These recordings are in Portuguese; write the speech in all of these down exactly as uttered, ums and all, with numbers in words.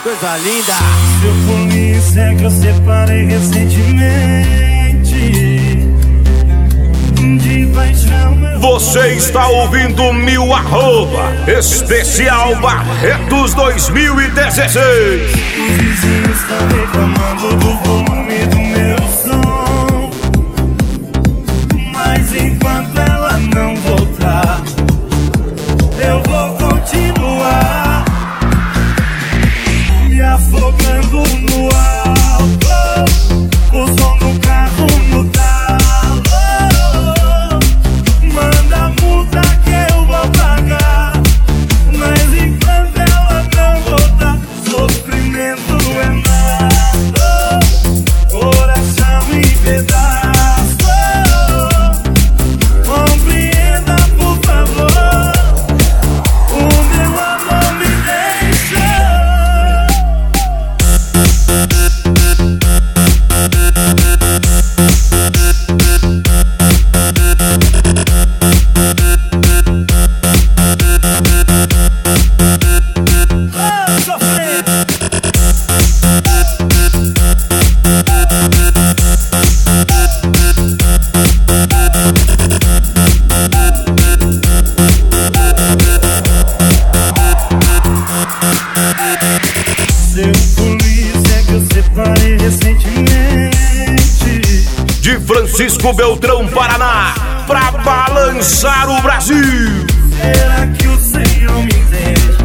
Coisa linda. Seu polícia é que eu separei recentemente. De paixão meu... Você está ouvindo Mil Arroba Especial Barretos dois mil e dezesseis. Os vizinhos estão reclamando do volume do meu som, mas enquanto ela não voltar, eu vou continuar me afogando no álcool, o som do carro no talo. Manda multa que eu vou pagar, mas enquanto ela não voltar, sofrimento é nada, coração em pedaços. Compreenda, por favor, o meu amor me deixa. Seu polícia que eu separei recentemente. De Francisco Beltrão, Paraná, pra balançar o Brasil. Será que o Senhor me entende?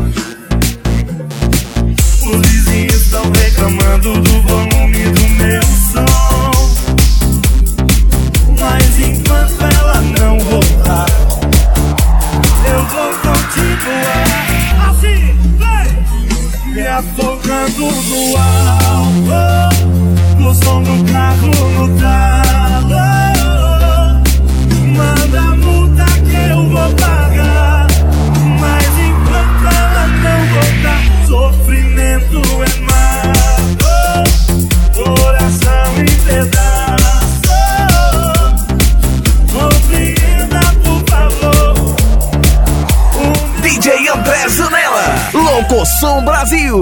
Os vizinhos estão reclamando do volume do meu som, mas enquanto ela não voltar, eu vou continuar assim, vai, me afogando no álcool, no som do carro no talo. Manda multa que eu vou pagar, mas enquanto ela não voltar, sofrimento é mago, coração em pedaços. Compreenda, por favor. D J André Zanella, Locoção Brasil.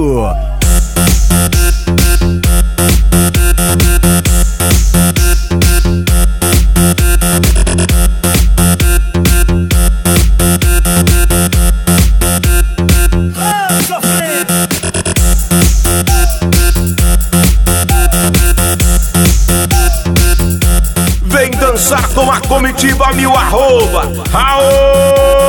Vem dançar com a comitiva Mil Arroba. Aô!